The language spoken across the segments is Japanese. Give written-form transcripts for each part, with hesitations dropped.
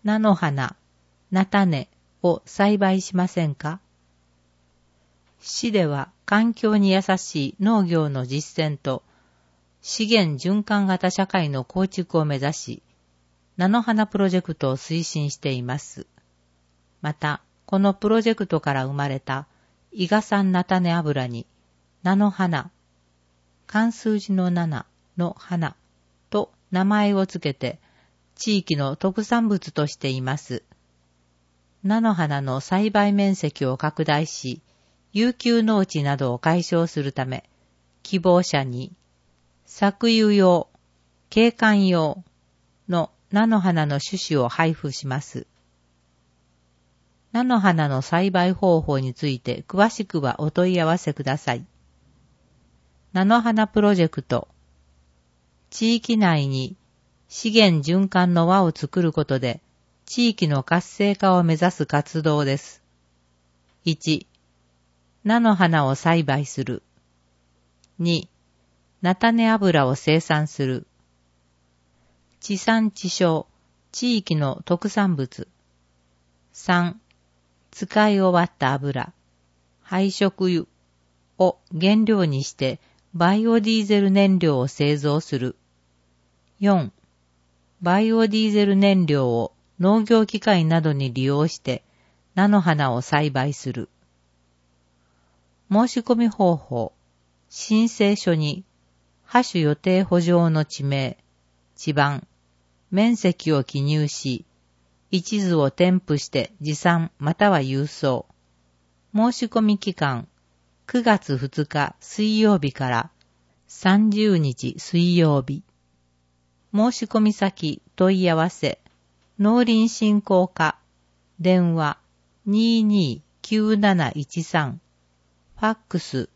菜の花、菜種を栽培しませんか？市では環境に優しい農業の実践と資源循環型社会の構築を目指し、菜の花プロジェクトを推進しています。また、このプロジェクトから生まれた伊賀産菜種油に菜の花、漢数字の7の花と名前をつけて地域の特産物としています。菜の花の栽培面積を拡大し、遊休農地などを解消するため、希望者に搾油用、景観用の菜の花の種子を配布します。菜の花の栽培方法について詳しくはお問い合わせください。菜の花プロジェクト。地域内に資源循環の輪を作ることで地域の活性化を目指す活動です。1、菜の花を栽培する。2、菜種油を生産する。地産地消、地域の特産物。3、使い終わった油、廃食油を原料にしてバイオディーゼル燃料を製造する。4、バイオディーゼル燃料を農業機械などに利用して菜の花を栽培する。申し込み方法、申請書にハ種予定補助の地名、地番、面積を記入し、一図を添付して持参または郵送。申し込み期間、9月2日水曜日から30日水曜日。申し込み先問い合わせ、農林振興課、電話229713、ファックス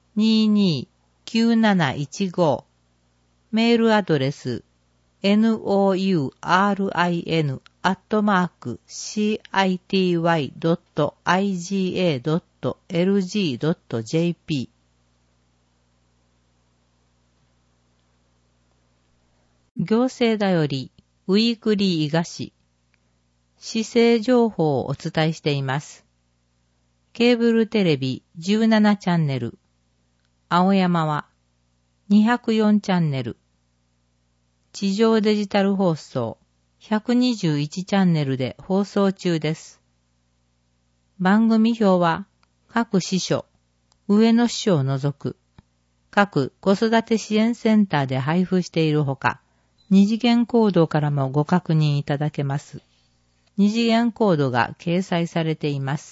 229715、メールアドレス nourin@city.iga.lg.jp。 行政だよりウィークリー伊賀市、市政情報をお伝えしています。ケーブルテレビ17チャンネル、青山は204チャンネル、地上デジタル放送121チャンネルで放送中です。番組表は各支所、上野支所を除く各子育て支援センターで配布しているほか、二次元コードからもご確認いただけます。二次元コードが掲載されています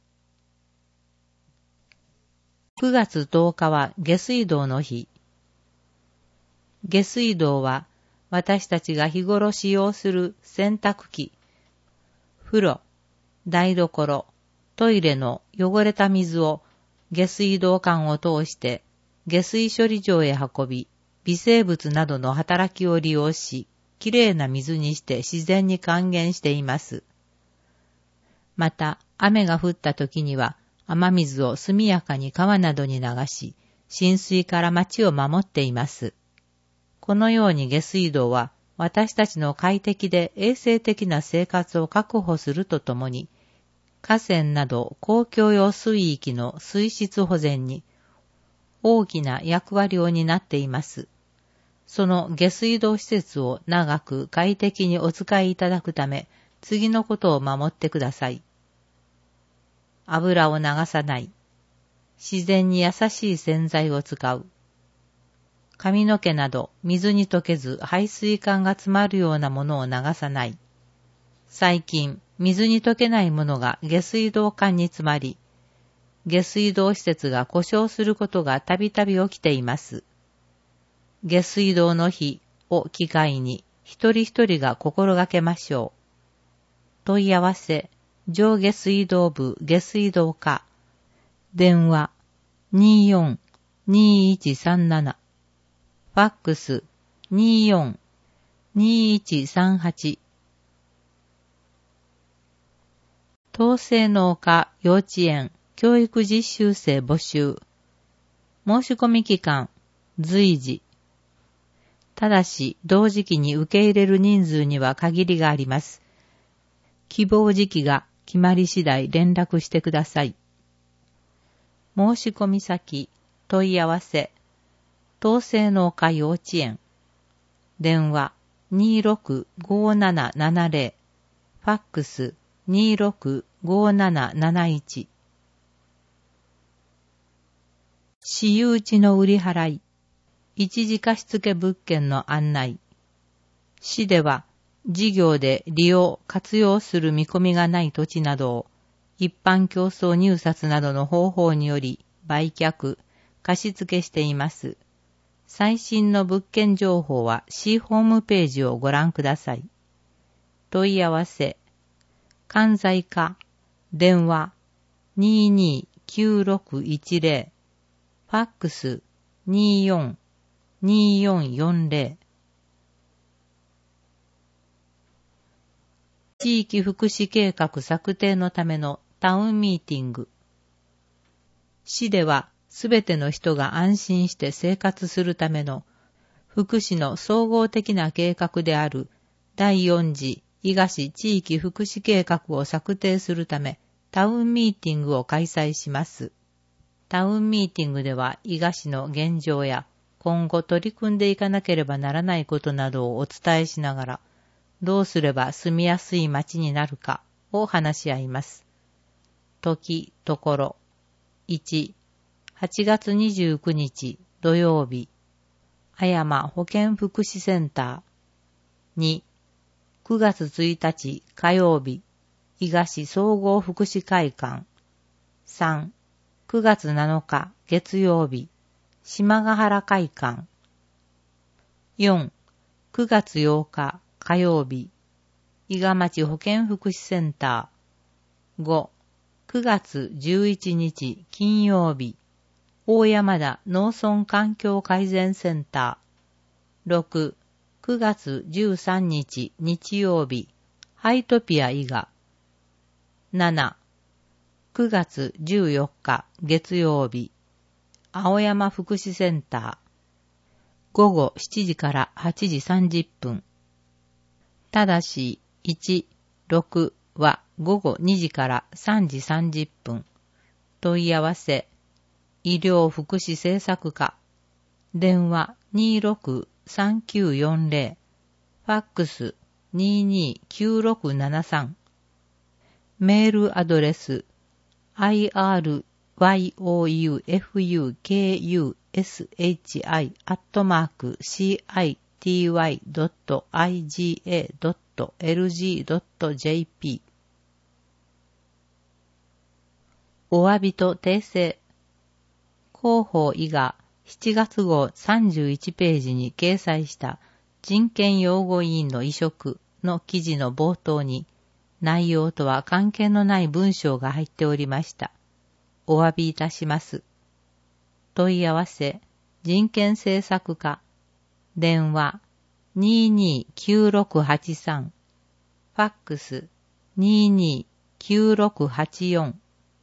。9月10日は下水道の日。下水道は私たちが日頃使用する洗濯機、風呂、台所、トイレの汚れた水を下水道管を通して下水処理場へ運び、微生物などの働きを利用し、きれいな水にして自然に還元しています。また、雨が降った時には、雨水を速やかに川などに流し、浸水から町を守っています。このように下水道は、私たちの快適で衛生的な生活を確保するとともに、河川など公共用水域の水質保全に大きな役割を担っています。その下水道施設を長く快適にお使いいただくため、次のことを守ってください。油を流さない。自然に優しい洗剤を使う。髪の毛など水に溶けず排水管が詰まるようなものを流さない。最近、水に溶けないものが下水道管に詰まり、下水道施設が故障することがたびたび起きています。下水道の日を機会に一人一人が心がけましょう。問い合わせ、上下水道部下水道課、電話24-2137、ファックス24-2138。統制農家幼稚園教育実習生募集。申し込み期間、随時。ただし、同時期に受け入れる人数には限りがあります。 希望時期が決まり次第連絡してください。申し込み先、問い合わせ、東西農家幼稚園。電話265770、ファックス265771。私有地の売り払い、一時貸付物件の案内。市では事業で利用・活用する見込みがない土地などを一般競争入札などの方法により売却、貸付しています。最新の物件情報は市ホームページをご覧ください。問い合わせ、関西課、電話229610、ファックス242440。地域福祉計画策定のためのタウンミーティング。市ではすべての人が安心して生活するための福祉の総合的な計画である第4次伊賀市地域福祉計画を策定するためタウンミーティングを開催します。タウンミーティングでは伊賀市の現状や今後取り組んでいかなければならないことなどをお伝えしながら、どうすれば住みやすい街になるかを話し合います。時、ところ。1、8月29日土曜日、葉山保健福祉センター。2、9月1日火曜日、伊賀市総合福祉会館。3、9月7日月曜日、島ヶ原会館。4、9月8日火曜日、伊賀町保健福祉センター。5、9月11日金曜日、大山田農村環境改善センター。6、9月13日日曜日、ハイトピア伊賀。7、9月14日月曜日、青山福祉センター。午後7時から8時30分。ただし、1、6は午後2時から3時30分。問い合わせ、医療福祉政策課。電話263940。ファックス229673。メールアドレス、iryoufukski@city.iga.lg.jp。 お詫びと訂正。広報伊賀7月号31ページに掲載した人権擁護委員の委嘱の記事の冒頭に内容とは関係のない文章が入っておりました。お詫びいたします。問い合わせ、人権政策課。電話229683。ファックス229684。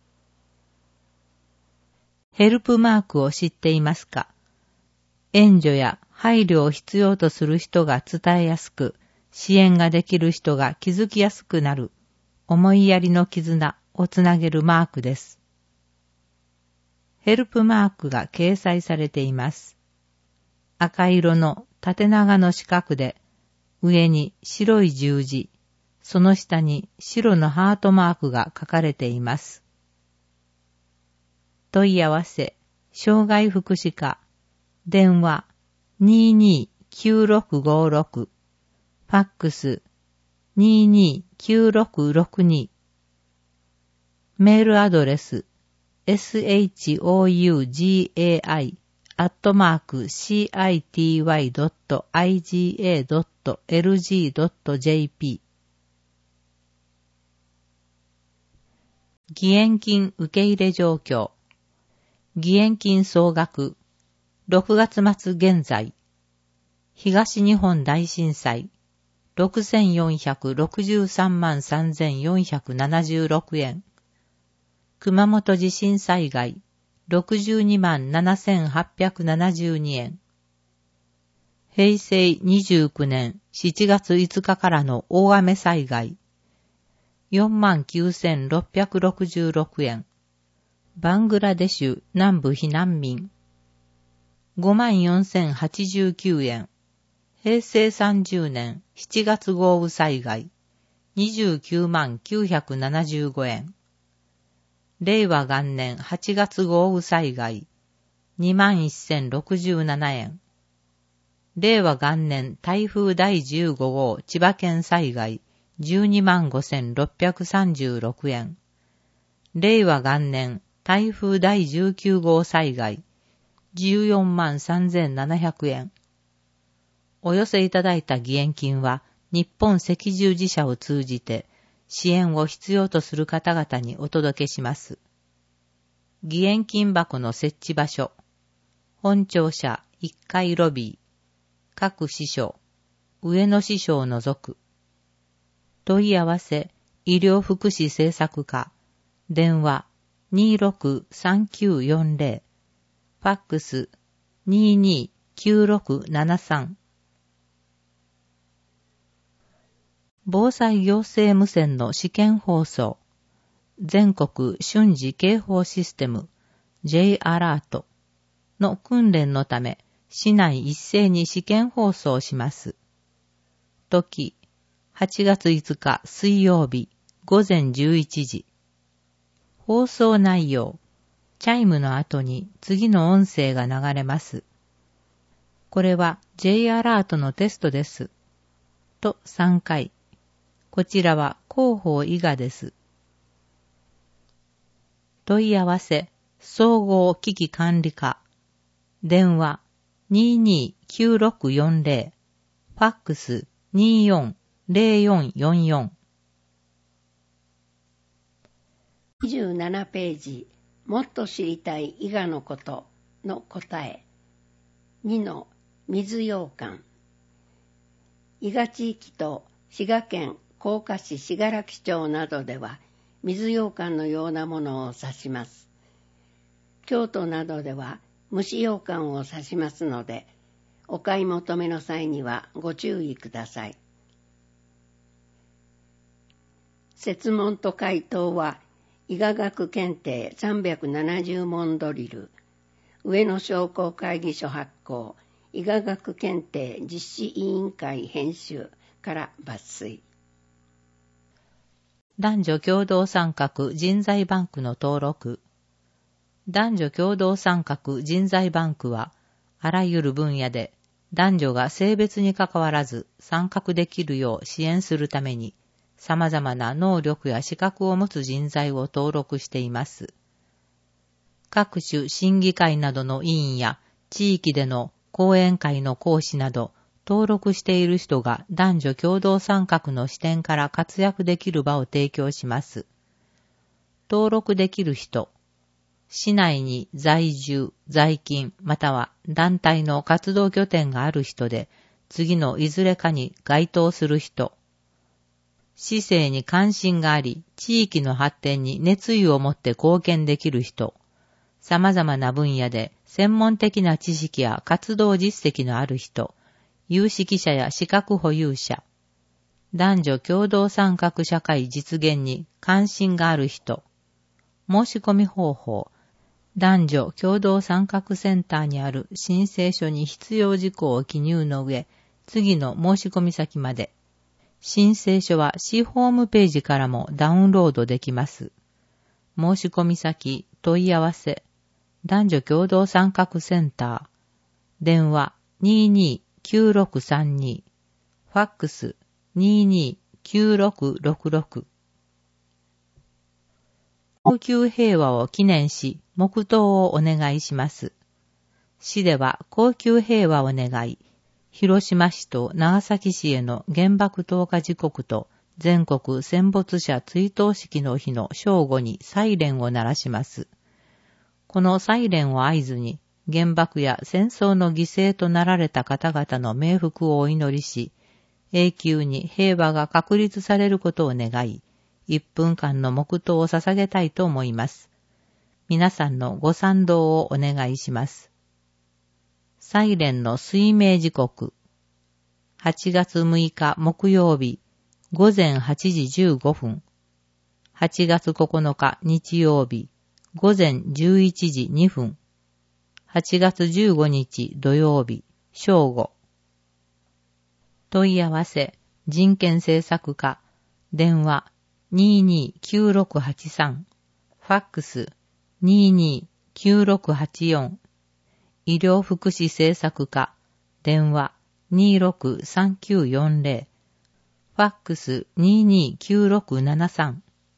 ヘルプマークを知っていますか？援助や配慮を必要とする人が伝えやすく、支援ができる人が気づきやすくなる、思いやりの絆をつなげるマークです。ヘルプマークが掲載されています。赤色の縦長の四角で、上に白い十字、その下に白のハートマークが書かれています。問い合わせ、障害福祉課。電話229656。ファックス229662。メールアドレス shougai@city.iga.lg.jp。 義援金受け入れ状況。義援金総額6月末現在、東日本大震災6463万3476円、熊本地震災害62万7872円、平成29年7月5日からの大雨災害 49,666 円。バングラデシュ南部避難民。54,089 円。平成30年7月豪雨災害。299,975 円。令和元年8月豪雨災害。21,067 円。令和元年台風第15号千葉県災害。125,636 円。令和元年台風第19号災害。143,700 円。お寄せいただいた義援金は日本赤十字社を通じて支援を必要とする方々にお届けします。義援金箱の設置場所。本庁舎1階ロビー。各支所。上野支所を除く。問い合わせ、医療福祉政策課。電話、263940。ファックス、229673。防災行政無線の試験放送。全国瞬時警報システム J アラートの訓練のため、市内一斉に試験放送します。時、8月5日水曜日午前11時。放送内容。チャイムの後に次の音声が流れます。これは J アラートのテストです。と3回。こちらは広報以外です。問い合わせ、総合危機管理課。電話、229640。ファックス、240444。 27ページ、もっと知りたい伊賀のことの答え。2の水羊羹。伊賀地域と滋賀県甲賀市信楽町などでは水羊羹のようなものを指します。京都などでは蒸し羊羹を指しますので、お買い求めの際にはご注意ください。設問と回答は伊賀学検定370問ドリル、上野商工会議所発行、伊賀学検定実施委員会編集から抜粋。 男女共同参画人材バンクの登録。男女共同参画人材バンクは、あらゆる分野で男女が性別にかかわらず参画できるよう支援するために、様々な能力や資格を持つ人材を登録しています。各種審議会などの委員や地域での講演会の講師など、登録している人が男女共同参画の視点から活躍できる場を提供します。登録できる人、市内に在住、在勤、または団体の活動拠点がある人で、次のいずれかに該当する人、市政に関心があり、地域の発展に熱意を持って貢献できる人、様々な分野で専門的な知識や活動実績のある人、有識者や資格保有者、男女共同参画社会実現に関心がある人、申し込み方法、男女共同参画センターにある申請書に必要事項を記入の上、次の申し込み先まで。申請書は市ホームページからもダウンロードできます。申し込み先、問い合わせ、男女共同参画センター、電話229632、ファックス229666。恒久平和を記念し、黙祷をお願いします。市では恒久平和を願い、広島市と長崎市への原爆投下時刻と全国戦没者追悼式の日の正午にサイレンを鳴らします。このサイレンを合図に原爆や戦争の犠牲となられた方々の冥福をお祈りし、永久に平和が確立されることを願い、1分間の黙祷を捧げたいと思います。皆さんのご賛同をお願いします。サイレンの推命時刻。8月6日木曜日午前8時15分。 8月9日日曜日、午前11時2分。8月15日土曜日、正午。問い合わせ、人権政策課、電話229683、ファックス229684、医療福祉政策課、電話263940、ファックス229673。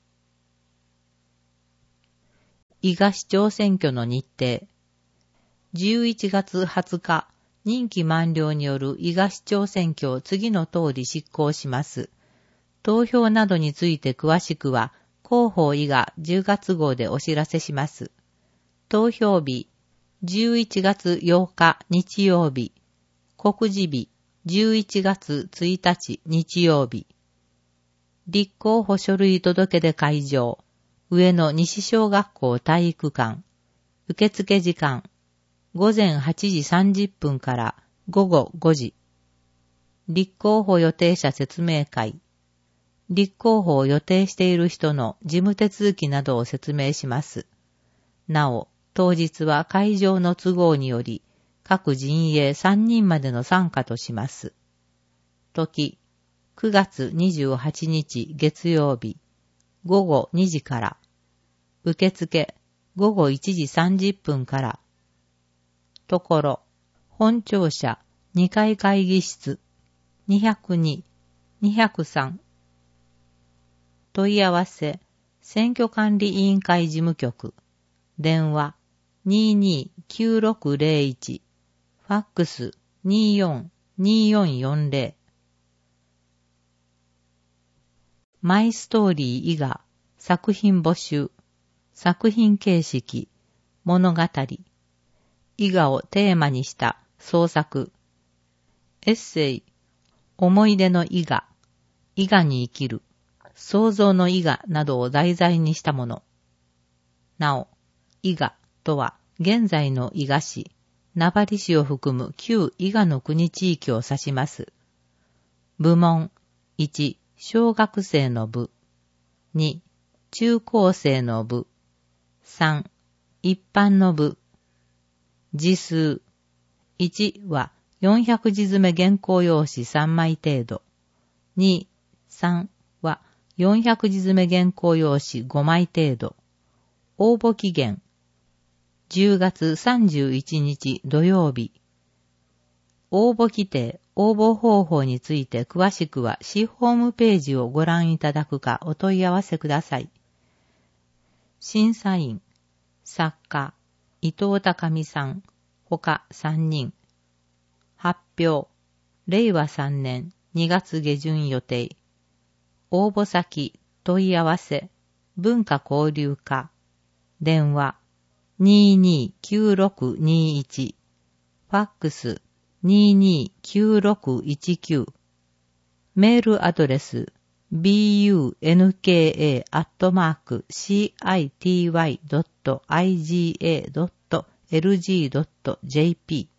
伊賀市長選挙の日程。11月20日、任期満了による伊賀市長選挙を次の通り執行します。投票などについて詳しくは、広報伊賀10月号でお知らせします。投票日、11月8日日曜日。告示日、11月1日日曜日。立候補書類届出会場、上野西小学校体育館。受付時間、午前8時30分から午後5時。立候補予定者説明会。立候補を予定している人の事務手続きなどを説明します。なお、当日は会場の都合により、各陣営3人までの参加とします。時、9月28日月曜日、午後2時から。受付、午後1時30分から。ところ、本庁舎2階会議室、202、203。問い合わせ、選挙管理委員会事務局、電話229601、ファックス242440。マイストーリー伊賀、作品募集、作品形式、物語、伊賀をテーマにした創作、エッセイ、思い出の伊賀、伊賀に生きる、創造の伊賀などを題材にしたもの。なお、伊賀とは現在の伊賀市、名張市を含む旧伊賀の国地域を指します。部門1、小学生の部。2、中高生の部。3、一般の部。字数。1は400字詰め原稿用紙3枚程度。2、3は400字詰め原稿用紙5枚程度。応募期限。10月31日土曜日。応募規定、応募方法について詳しくは市ホームページをご覧いただくかお問い合わせください。審査員、作家、伊藤高美さん、他3人。発表、令和3年2月下旬予定。応募先、問い合わせ、文化交流課。電話、229621。ファックス、229619。メールアドレス、bunka@city.iga.lg.jp